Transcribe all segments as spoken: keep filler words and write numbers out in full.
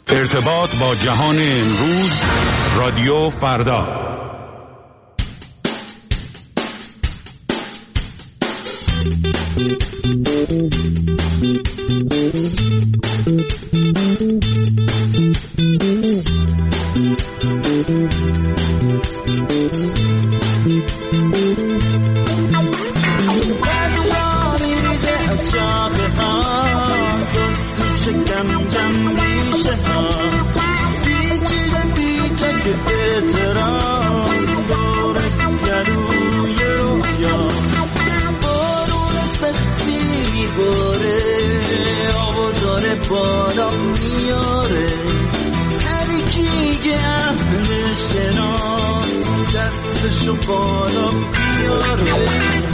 ارتباط با جهان امروز، رادیو فردا. بالا میاره هر کی که اهل شناس دستشو بالا بیاره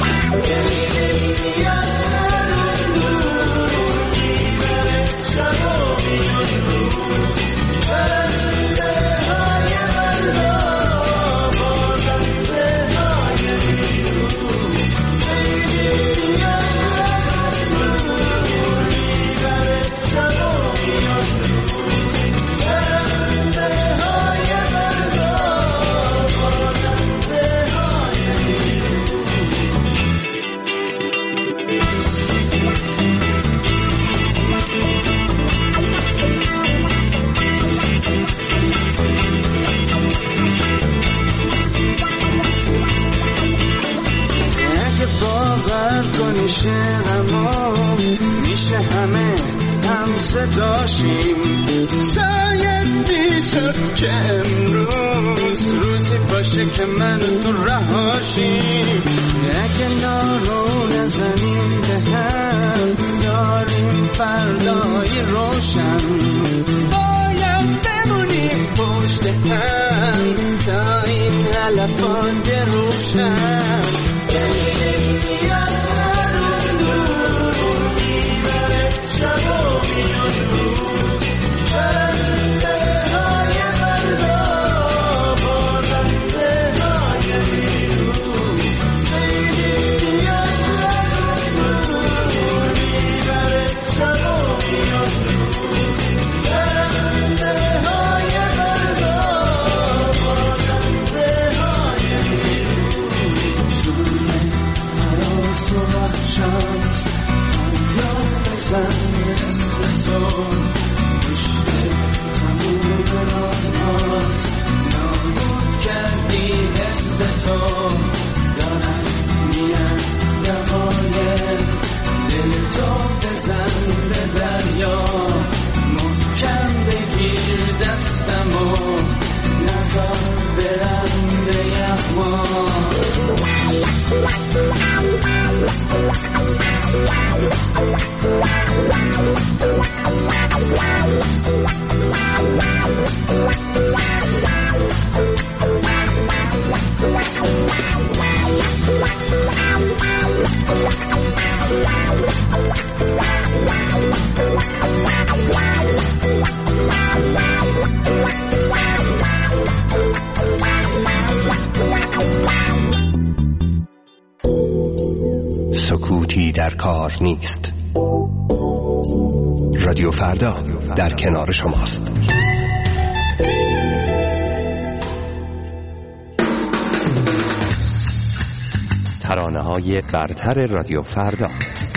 میشه همه هم صداشیم شاید میشد که امروز روزی باشه که من تو رهاشیم اگه نارو نزنیم به هم داریم فردای روشن باید بمونیم پشت هم تا این علفات روشن سکوتی در کار نیست. رادیو فردا در کنار شماست. ترانه‌های برتر رادیو فردا.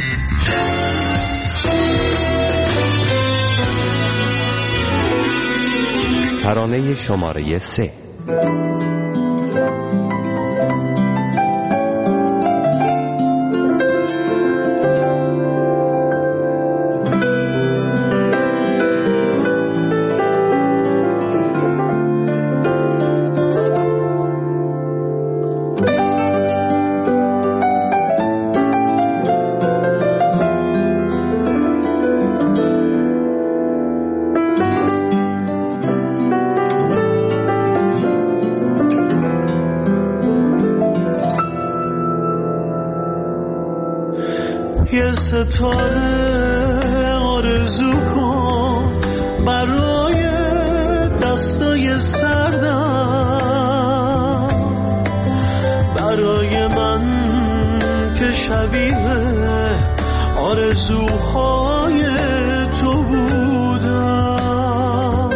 ترانه شماره سه. یه ستاره آرزو کن برای دستای سردم، برای من که شبیه آرزوهای تو بودم.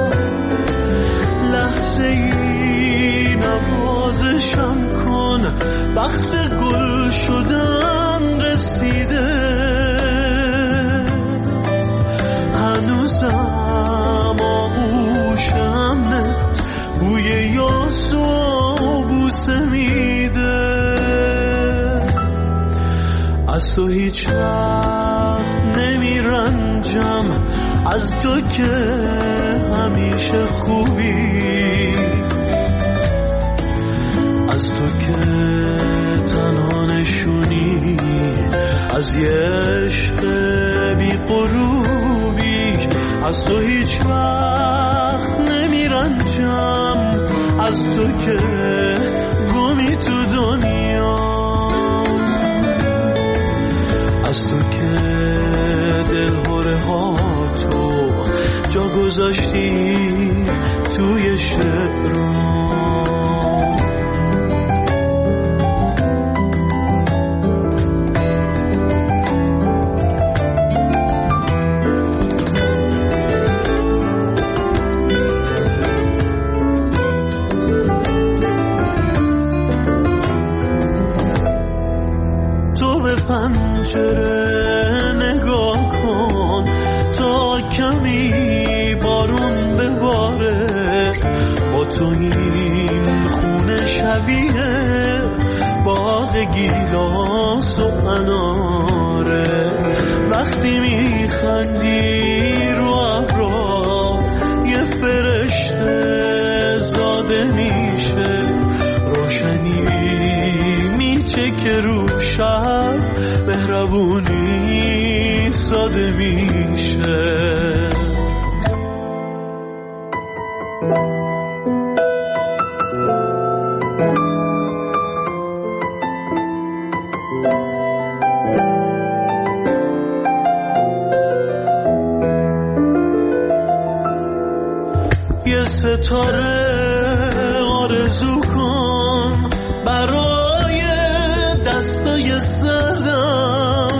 هنوزم آغوشمت بوی یاس و بوسه میده. از تو هیچ وقت نمیرنجم، از تو که همیشه خوبی، از تو که تنها نشونی از یه عشق بی غروبی. از تو هیچ وقت نمیرنجم، از تو که گمی تو دنیا، از تو که دلهوره ها تو جا گذاشتی توی شعرام. پنجره نگاه کن تا کمی بارون بباره، با تو این خونه شبیه باغ گیلاس و اناره. وقتی میخندی رو ابرا یه فرشته زاده میشه، روشنی میچکه رو شب، مهربونی ساده میشه. یه ستاره آرزو کن برای دستای سردم،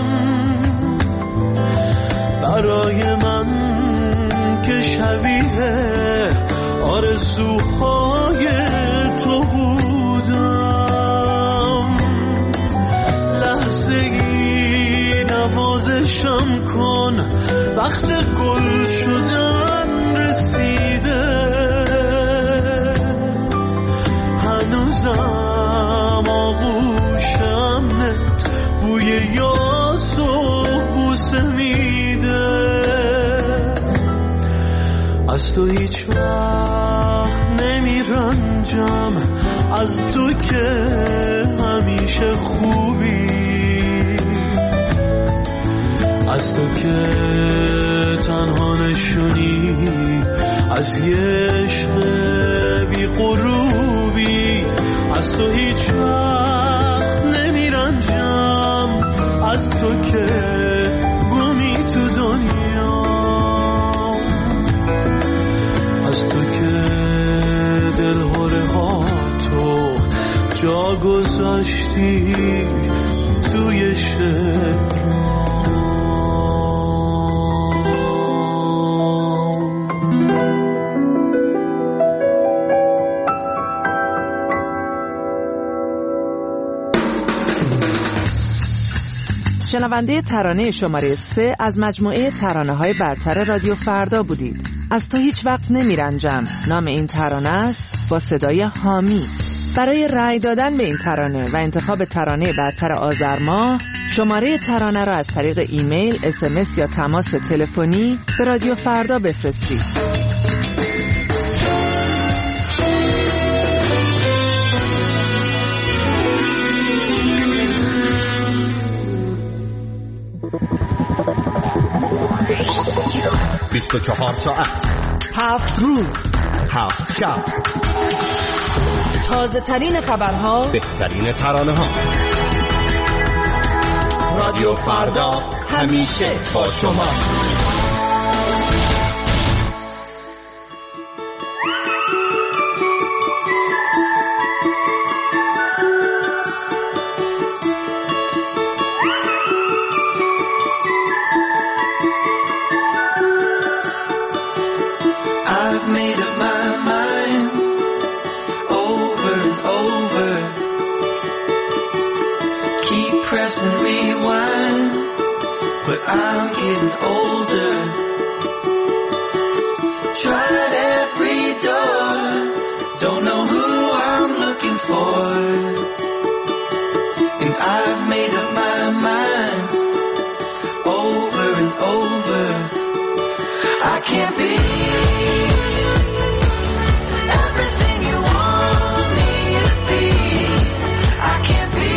برای من که شبیه آرزوهای تو بودم. لحظه ای نوازشم کن، وقت گل شدن رسیده. هنوزم آغوشمت بوی یاس و بوسه میده. از تو هیچ وقت نمیرنجم، از تو که همیشه خوبی، از تو که تنها نشونی از یه عشق بی غروبی. از تو هیچ وقت نمیرنجم، از تو که گمی تو دنیا، از تو که دلهوره ها تو جا گذاشتی توی شعر. شنونده ترانه شماره سه از مجموعه ترانه‌های برتر رادیو فردا بودید. از تو هیچ وقت نمیرنجم نام این ترانه است، با صدای حامی. برای رأی دادن به این ترانه و انتخاب ترانه برتر آذر ماه، شماره ترانه را از طریق ایمیل، اس ام اس یا تماس تلفنی به رادیو فردا بفرستید. بیست و چهار ساعت، هفت روز، هفت شب، تازه ترین خبرها، بهترین ترانه ها. رادیو فردا همیشه با شما. I've made up my mind over and over. Keep pressing rewind, but I'm getting older. I can't be everything you want me to be. I can't be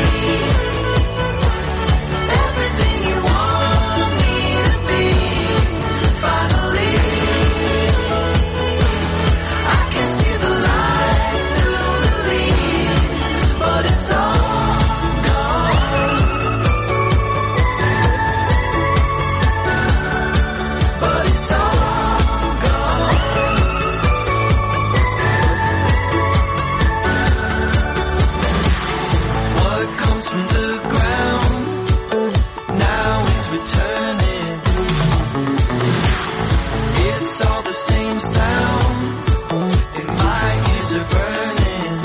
everything you want me to be. Finally, I can see the light through the leaves, but it's all gone. But it's all gone. What comes from the ground now is returning. It's all the same sound, and my ears are burning.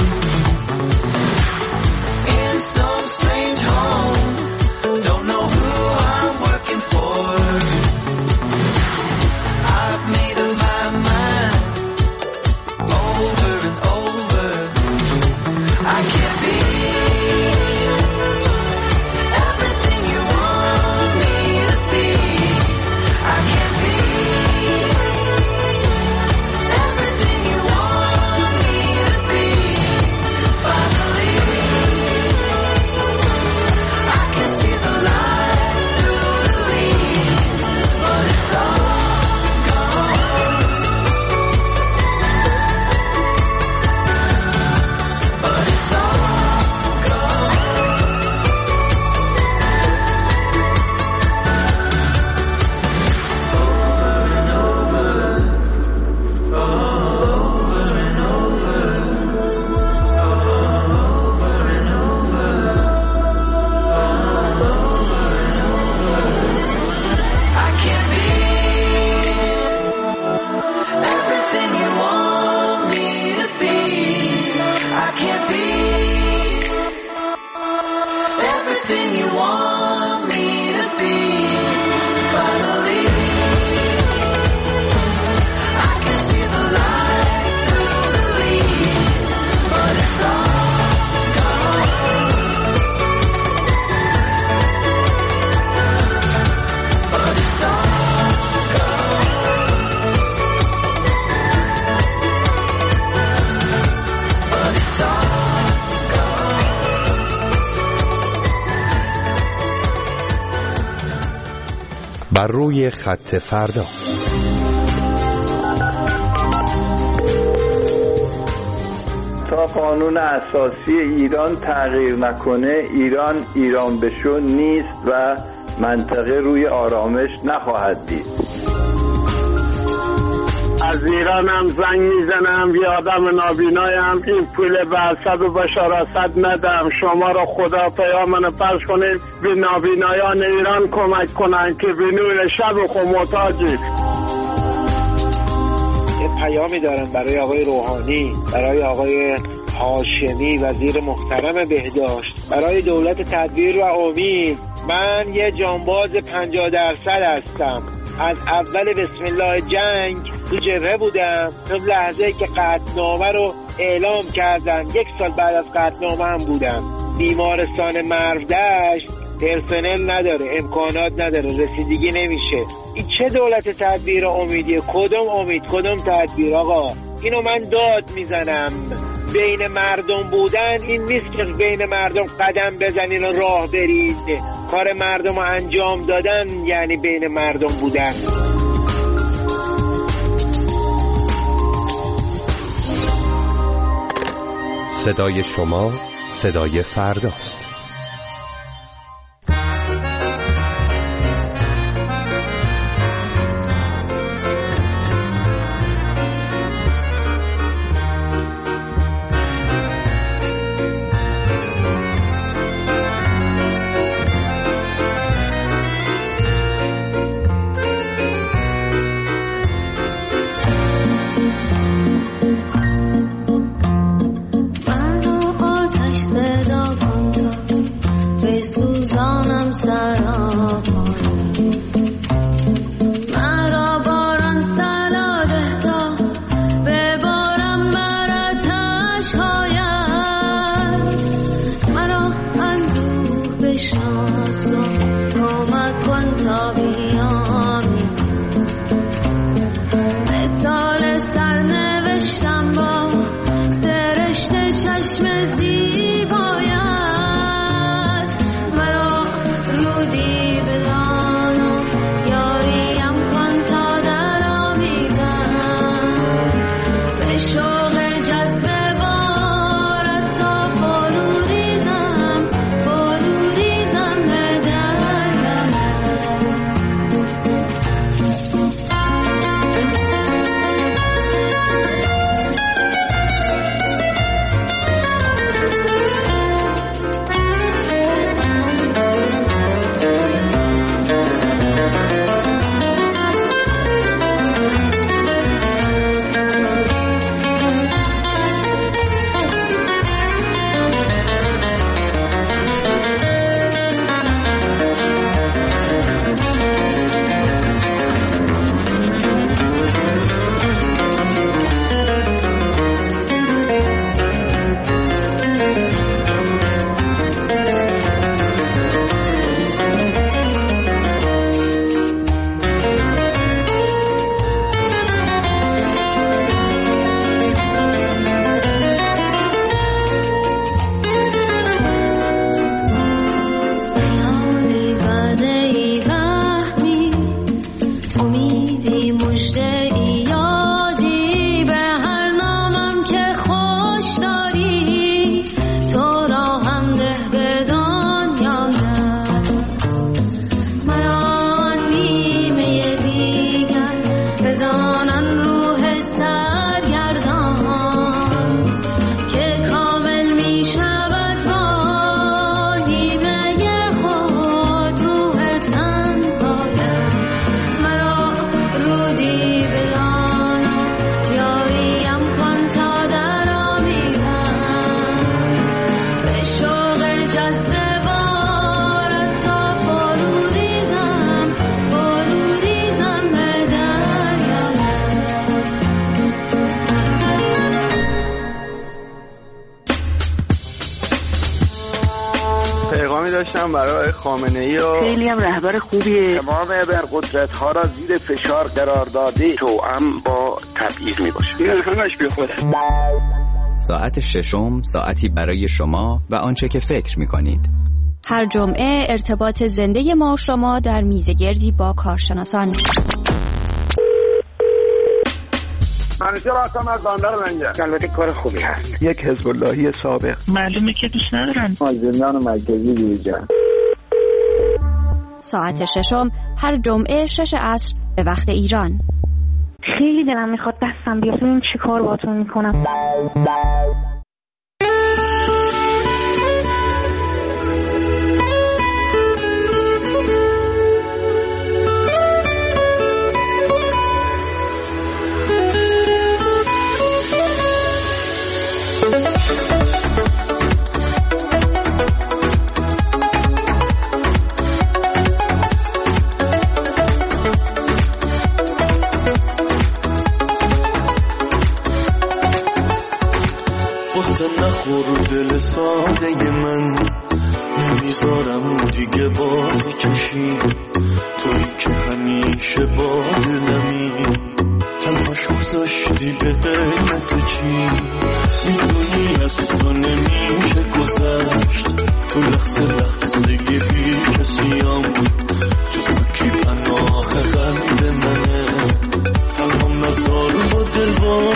In some strange home, don't know who I'm working for. I've made up my mind over and over. I can't be everything you want me to be. I can't be everything you want me to be. Finally, I can see the light through the leaves, but it's all gone. But it's all gone. Over and over, over and over, over and over, I can't be everything you want me to be. I can't be everything you want me to be. Finally, I can see the light through the leaves, but it's all gone. But it's all gone. But it's all gone. بر روی خط فردا. تا قانون اساسی ایران تغییر نکنه، ایران ایران بشو نیست و منطقه روی آرامش نخواهد دید. از ایرانم زنگ میزنم، یه آدم نابینایم، این پول به اسد و بشار اسد ندم. شما را خدا پیامن پخش کنید به نابینایان ایران کمک کنند که به نور شب خود محتاجید. یه پیامی دارم برای آقای روحانی، برای آقای هاشمی وزیر محترم بهداشت، برای دولت تدبیر و امید. من یه جانباز پنجاه درصد هستم. از اول بسم الله جنگ تو جبهه بودم تا لحظه که قطعنامه رو اعلام کردن. یک سال بعد از قطعنامه هم بودم. بیمارستان مرودشت پرسنل نداره، امکانات نداره، رسیدگی نمیشه. این چه دولت تدبیر امیدیه؟ کدوم امید کدوم تدبیر؟ آقا اینو من داد میزنم. بین مردم بودن این نیست که بین مردم قدم بزنین و راه برید. کار مردم رو انجام دادن یعنی بین مردم بودن. صدای شما صدای فرداست. من رو آتش صدا کن تا داشتم برای خامنه‌ای و خیلی هم رهبر خوبیه. تمام ابرقدرت ها را زیر فشار قرار داده توأم با تبعیض میباشه. این همش بی خوده. ساعت ششم ساعتی برای شما و آنچه که فکر میکنید. هر جمعه ارتباط زنده ما و شما در میزگردی با کارشناسان. منیجر هستم از بندر لنگر. البته کار خوبی هست. یک حزب اللهی سابق. معلومه که دوست ندارن. از زندان مرکزی دیجان. ساعت ششم هر جمعه شش عصر به وقت ایران. خیلی دلم میخواد دستم بیاد ببینم چی کار باهاتون میکنم. نخور دل ساده من نمیذارم دیگه بازی کشی توی که همیشه با دلمی تنهاش گذاشتی به قیمت چی میدونی از تو نمیشه گذشت تو لحظه لحظه بی کسیم جز تو کی پناه قلب منه تنهام نزار با دل با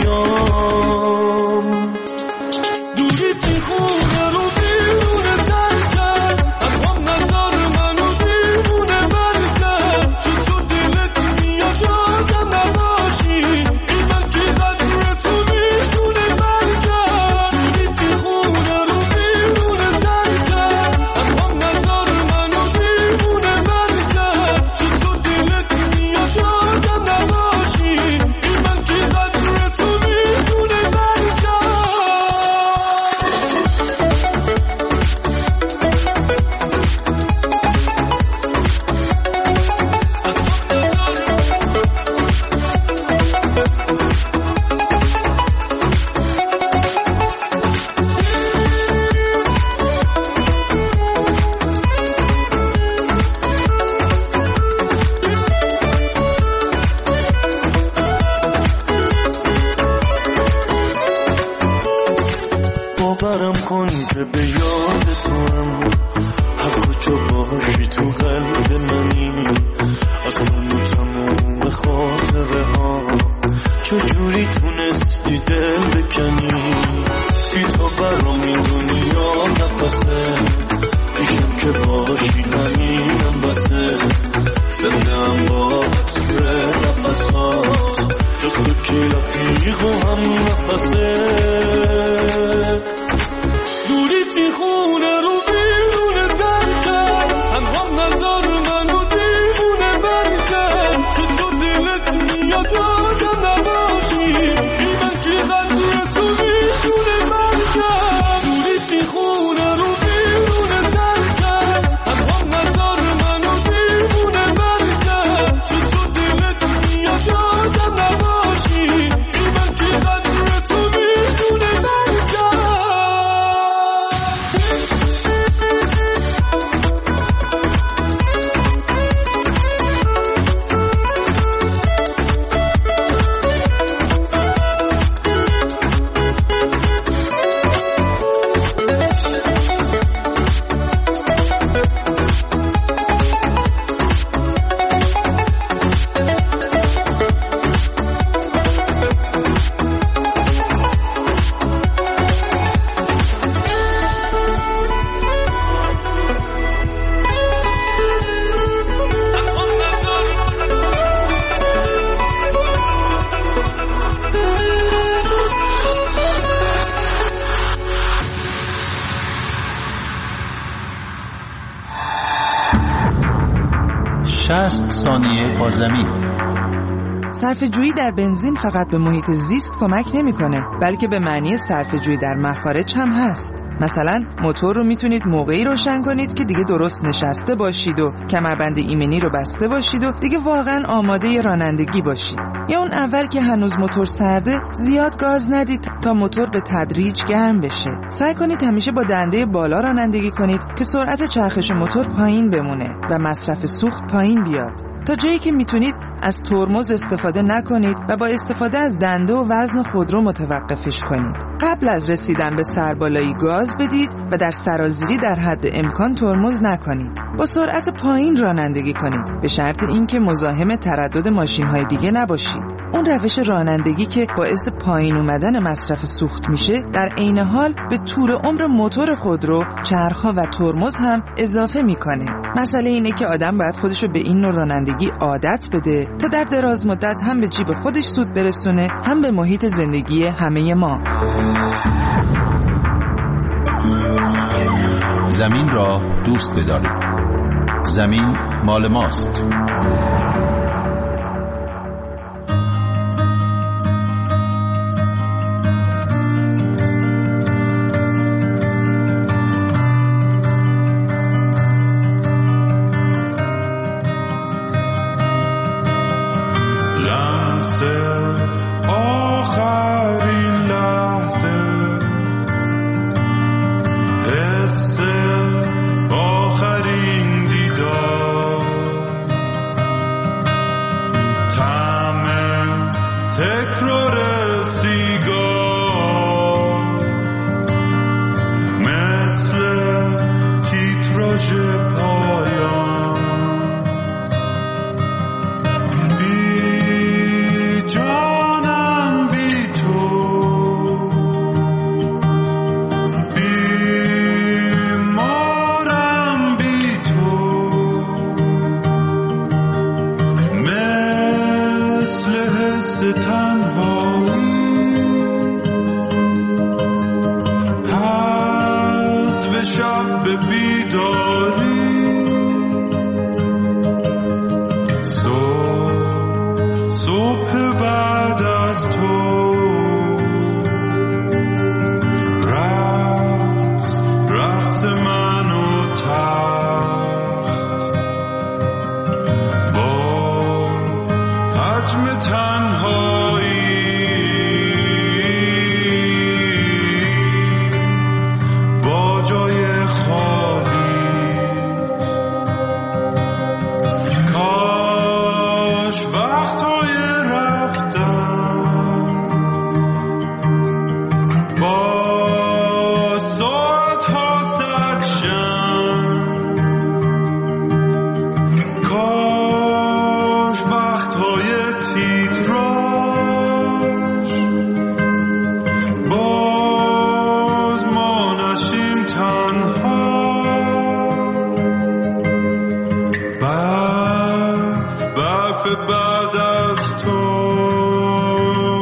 هزیام دوریتی خونه رو بیرونه ترکم تنهام نزار منو دیوونه برکم چطور دلت میاد یادم نباشی این من که قدر تو میتونه برکم دوریتی خونه رو بیرونه ترکم تنهام نزار منو دیوونه برکم چطور دلت میاد یادم نباشی این من که قدر تو میتونه برکم باورم کن که به یاد تو هم هر کجا باشی تو قلب منی از من و تمام خاطره ها چجوری تونستی دل بکنی بی تو برام این دنیا نفسه پیشم که باشی همینم بسه زنده هم با عطر نفسات جز تو که رفیق و هم نفسه دوریتی خونه رو بیرونه ترکم تنهام نزار منو دیوونه برکم چطور دلت میاد یادم نباشی این من که قدر تو میتونه برکم دوریتی خونه رو بیرونه ترکم تنهام نزار منو دیوونه برکم چطور دلت میاد یادم نباشی این من که قدر تو میتونه برکم شصت ثانیه با زمین. صرفه‌جویی در بنزین فقط به محیط زیست کمک نمی‌کنه، بلکه به معنی صرفه‌جویی در مخارج هم هست. مثلا موتور رو میتونید موقعی روشن کنید که دیگه درست نشسته باشید و کمربند ایمنی رو بسته باشید و دیگه واقعا آماده رانندگی باشید. یا اون اول که هنوز موتور سرده زیاد گاز ندید تا موتور به تدریج گرم بشه. سعی کنید همیشه با دنده بالا رانندگی کنید که سرعت چرخش موتور پایین بمونه و مصرف سوخت پایین بیاد. تا جایی که میتونید از ترمز استفاده نکنید و با استفاده از دنده و وزن خودرو متوقفش کنید. قبل از رسیدن به سربالایی گاز بدید و در سرازیری در حد امکان ترمز نکنید. با سرعت پایین رانندگی کنید به شرط اینکه مزاحم تردد ماشین‌های دیگه نباشید. اون روش رانندگی که باعث پایین اومدن مصرف سوخت میشه در عین حال به طول عمر موتور خودرو، چرخ‌ها و ترمز هم اضافه میکنه. مسئله اینه که آدم باید خودشو به این نوع رانندگی عادت بده تا در دراز مدت هم به جیب خودش سود برسونه هم به محیط زندگی همه ما. زمین را دوست بدارید. زمین مال ماست.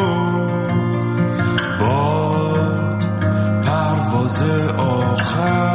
آخر